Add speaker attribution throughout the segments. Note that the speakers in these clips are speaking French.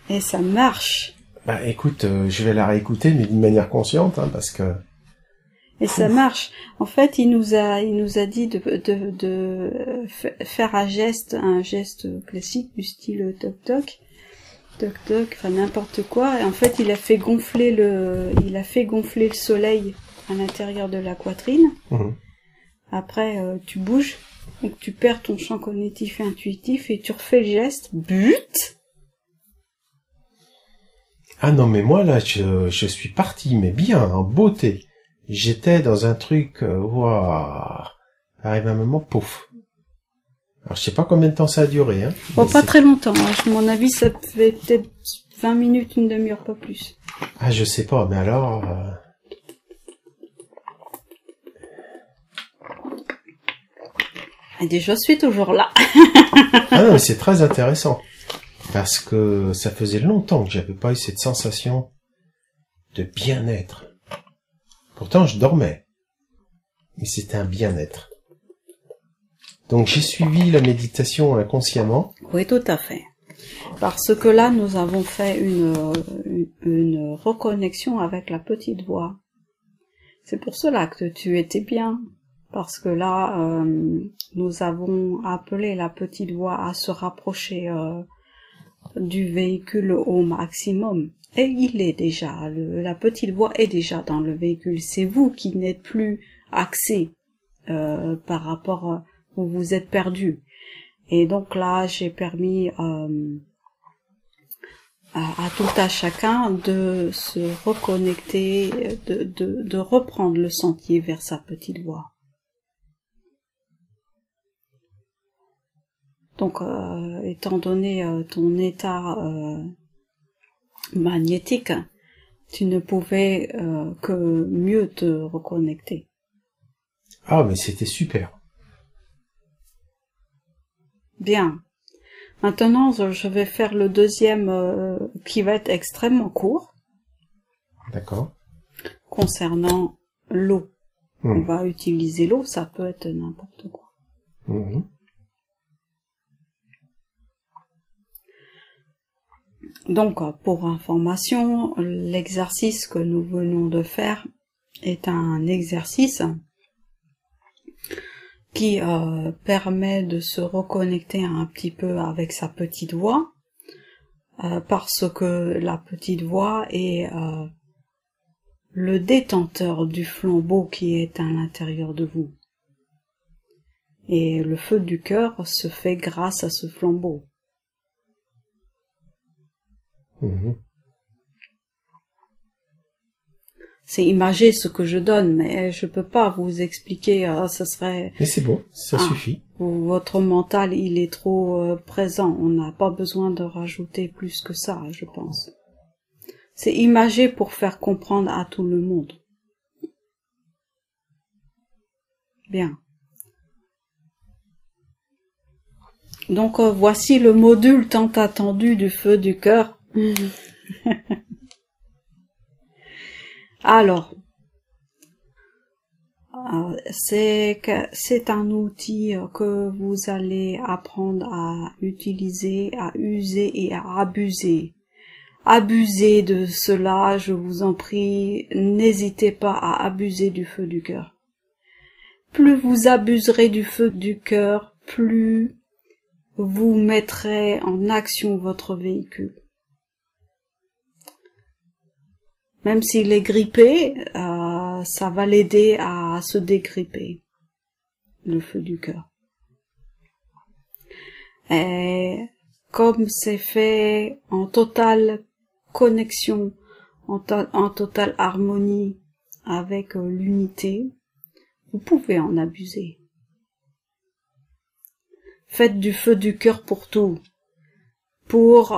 Speaker 1: Et ça marche.
Speaker 2: Bah écoute, je vais la réécouter, mais d'une manière consciente, hein, parce que...
Speaker 1: Et ça marche. En fait, il nous a dit de faire un geste classique du style toc toc, enfin n'importe quoi. Et en fait, il a fait gonfler le soleil à l'intérieur de la poitrine.
Speaker 2: Mmh.
Speaker 1: Après, tu bouges, donc tu perds ton champ cognitif et intuitif et tu refais le geste. But.
Speaker 2: Ah non, mais moi là, je suis parti, mais bien, en beauté. J'étais dans un truc, waouh, arrive un moment, pouf. Alors je sais pas combien de temps ça a duré, hein.
Speaker 1: Bon, pas très longtemps, hein. À mon avis, ça fait peut-être 20 minutes, une demi-heure, pas plus.
Speaker 2: Ah, je sais pas, mais alors...
Speaker 1: Et je suis toujours là.
Speaker 2: Ah non, mais c'est très intéressant. Parce que ça faisait longtemps que j'avais pas eu cette sensation de bien-être. Pourtant, je dormais. Mais c'était un bien-être. Donc, j'ai suivi la méditation inconsciemment.
Speaker 1: Oui, tout à fait. Parce que là, nous avons fait une reconnexion avec la petite voix. C'est pour cela que tu étais bien. Parce que là, nous avons appelé la petite voix à se rapprocher du véhicule au maximum. Et il est déjà, la petite voix est déjà dans le véhicule. C'est vous qui n'êtes plus axé par rapport où vous êtes perdu. Et donc là, j'ai permis à tout à chacun de se reconnecter, de reprendre le sentier vers sa petite voix. Donc, étant donné ton état magnétique, tu ne pouvais que mieux te reconnecter.
Speaker 2: Ah, mais c'était super.
Speaker 1: Bien. Maintenant, je vais faire le deuxième qui va être extrêmement court.
Speaker 2: D'accord.
Speaker 1: Concernant l'eau. On va utiliser l'eau, ça peut être n'importe quoi.
Speaker 2: Mmh.
Speaker 1: Donc, pour information, l'exercice que nous venons de faire est un exercice qui permet de se reconnecter un petit peu avec sa petite voix, parce que la petite voix est le détenteur du flambeau qui est à l'intérieur de vous. Et le feu du cœur se fait grâce à ce flambeau.
Speaker 2: Mmh.
Speaker 1: C'est imagé ce que je donne, mais je peux pas vous expliquer, ce serait...
Speaker 2: Mais c'est bon, ça suffit.
Speaker 1: Votre mental, il est trop présent, on n'a pas besoin de rajouter plus que ça, je pense. C'est imagé pour faire comprendre à tout le monde. Bien. Donc voici le module tant attendu du feu du cœur. Alors, c'est un outil que vous allez apprendre à utiliser, à user et à abuser. Abusez de cela, je vous en prie, n'hésitez pas à abuser du feu du cœur. Plus vous abuserez du feu du cœur, plus vous mettrez en action votre véhicule. Même s'il est grippé, ça va l'aider à se dégripper, le feu du cœur. Et comme c'est fait en totale connexion, en totale harmonie avec l'unité, vous pouvez en abuser. Faites du feu du cœur pour tout. Pour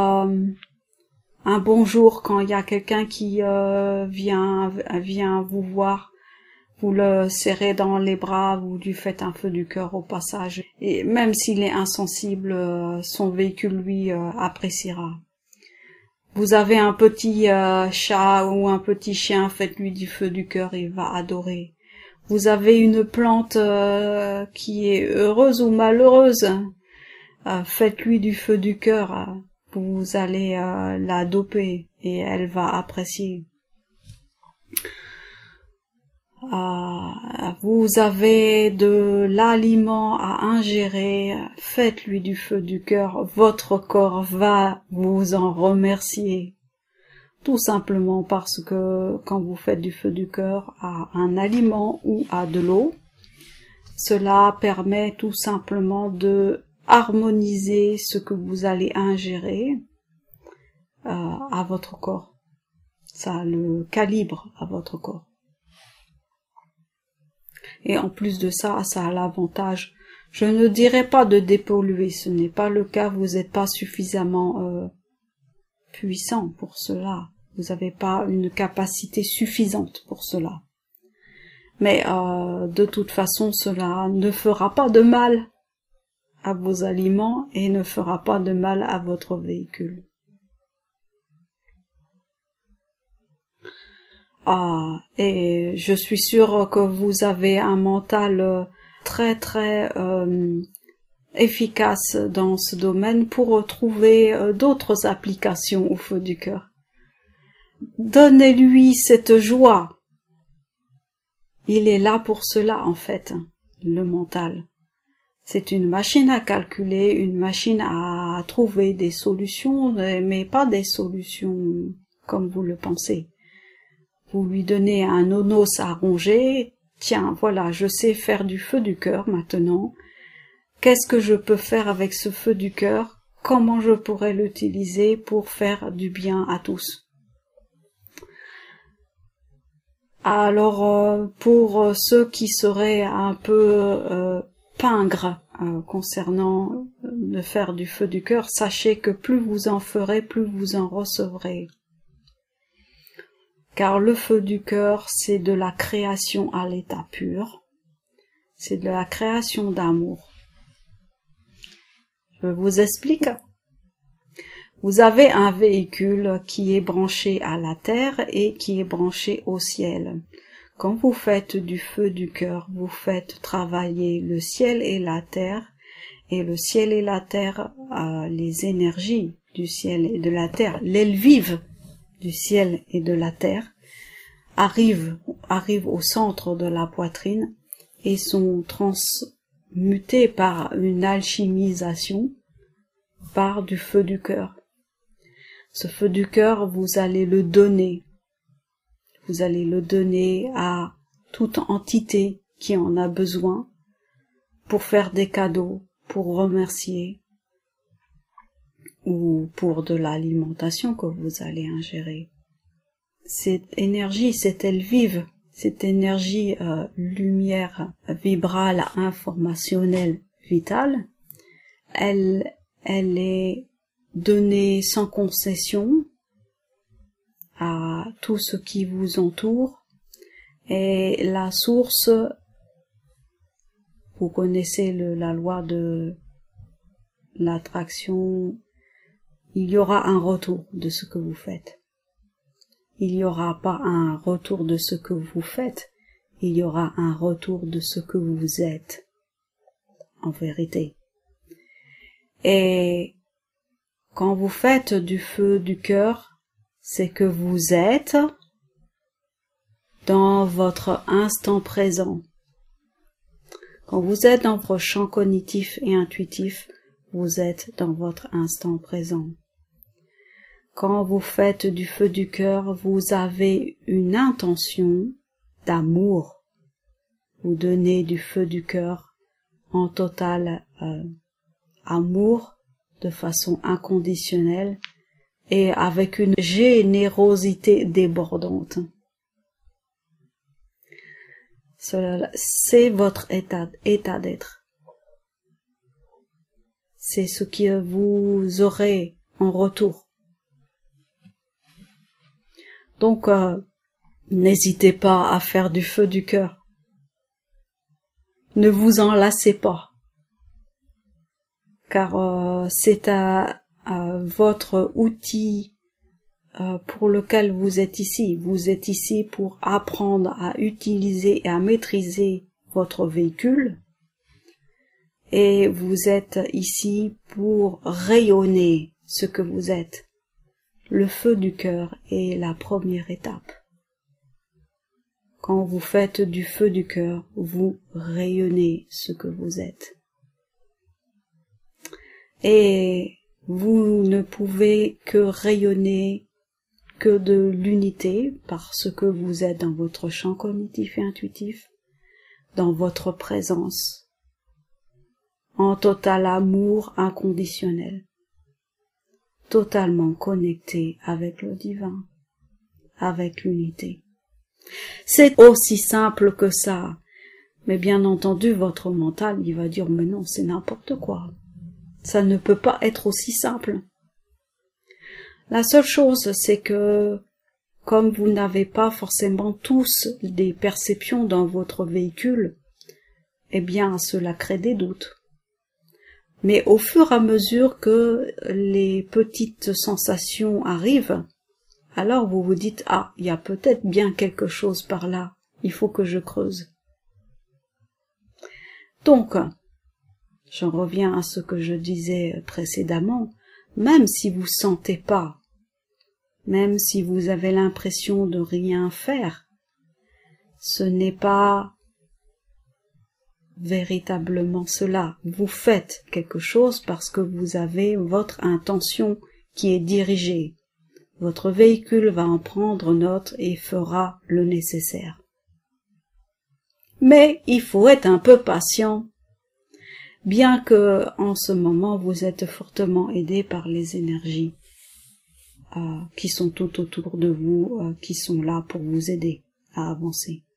Speaker 1: un bonjour quand il y a quelqu'un qui vient vous voir, vous le serrez dans les bras, vous lui faites un feu du cœur au passage. Et même s'il est insensible, son véhicule lui appréciera. Vous avez un petit chat ou un petit chien, faites-lui du feu du cœur, il va adorer. Vous avez une plante qui est heureuse ou malheureuse, faites-lui du feu du cœur. vous allez la doper et elle va apprécier. Vous avez de l'aliment à ingérer, faites-lui du feu du cœur, votre corps va vous en remercier. Tout simplement parce que quand vous faites du feu du cœur à un aliment ou à de l'eau, cela permet tout simplement de harmoniser ce que vous allez ingérer à votre corps. Ça le calibre à votre corps. Et en plus de ça, ça a l'avantage, je ne dirais pas de dépolluer, ce n'est pas le cas, vous n'êtes pas suffisamment puissant pour cela, vous n'avez pas une capacité suffisante pour cela. Mais de toute façon, cela ne fera pas de mal à vos aliments et ne fera pas de mal à votre véhicule. Et je suis sûre que vous avez un mental très efficace dans ce domaine pour trouver d'autres applications au feu du cœur. Donnez-lui cette joie. Il est là pour cela en fait, le mental. C'est une machine à calculer, une machine à trouver des solutions, mais pas des solutions comme vous le pensez. Vous lui donnez un onos à ronger, tiens, voilà, je sais faire du feu du cœur maintenant. Qu'est-ce que je peux faire avec ce feu du cœur? Comment je pourrais l'utiliser pour faire du bien à tous? Alors, pour ceux qui seraient un peu pingres concernant de faire du feu du cœur, sachez que plus vous en ferez, plus vous en recevrez. Car le feu du cœur, c'est de la création à l'état pur. C'est de la création d'amour. Je vous explique. Vous avez un véhicule qui est branché à la terre et qui est branché au ciel. Quand vous faites du feu du cœur, vous faites travailler le ciel et la terre. Et le ciel et la terre, les énergies du ciel et de la terre, l'aile vive du ciel et de la terre, arrivent au centre de la poitrine et sont transmutés par une alchimisation par du feu du cœur. Ce feu du cœur, vous allez le donner. Vous allez le donner à toute entité qui en a besoin pour faire des cadeaux, pour remercier ou pour de l'alimentation que vous allez ingérer. Cette énergie, cette aile vive, cette énergie lumière vibrale, informationnelle, vitale, elle est donnée sans concession à tout ce qui vous entoure. Et la source, vous connaissez la loi de l'attraction, il y aura un retour de ce que vous faites. Il n'y aura pas un retour de ce que vous faites, il y aura un retour de ce que vous êtes, en vérité. Et quand vous faites du feu du cœur, c'est que vous êtes dans votre instant présent. Quand vous êtes dans votre champ cognitif et intuitif, vous êtes dans votre instant présent. Quand vous faites du feu du cœur, vous avez une intention d'amour. Vous donnez du feu du cœur en total amour, de façon inconditionnelle et avec une générosité débordante. C'est votre état d'être. C'est ce que vous aurez en retour. Donc, n'hésitez pas à faire du feu du cœur. Ne vous en lassez pas, car c'est votre outil pour lequel vous êtes ici. Vous êtes ici pour apprendre à utiliser et à maîtriser votre véhicule. Et vous êtes ici pour rayonner ce que vous êtes. Le feu du cœur est la première étape. Quand vous faites du feu du cœur, vous rayonnez ce que vous êtes. Et vous ne pouvez que rayonner que de l'unité parce que vous êtes dans votre champ cognitif et intuitif, dans votre présence, en total amour inconditionnel, totalement connecté avec le divin, avec l'unité. C'est aussi simple que ça, mais bien entendu votre mental il va dire mais non c'est n'importe quoi, ça ne peut pas être aussi simple. La seule chose c'est que comme vous n'avez pas forcément tous des perceptions dans votre véhicule, eh bien cela crée des doutes. Mais au fur et à mesure que les petites sensations arrivent, alors vous vous dites « Ah, il y a peut-être bien quelque chose par là, il faut que je creuse. » Donc, j'en reviens à ce que je disais précédemment, même si vous sentez pas, même si vous avez l'impression de rien faire, ce n'est pas véritablement cela. Vous faites quelque chose parce que vous avez votre intention qui est dirigée. Votre véhicule va en prendre note et fera le nécessaire. Mais il faut être un peu patient, bien que en ce moment vous êtes fortement aidé par les énergies qui sont tout autour de vous, qui sont là pour vous aider à avancer.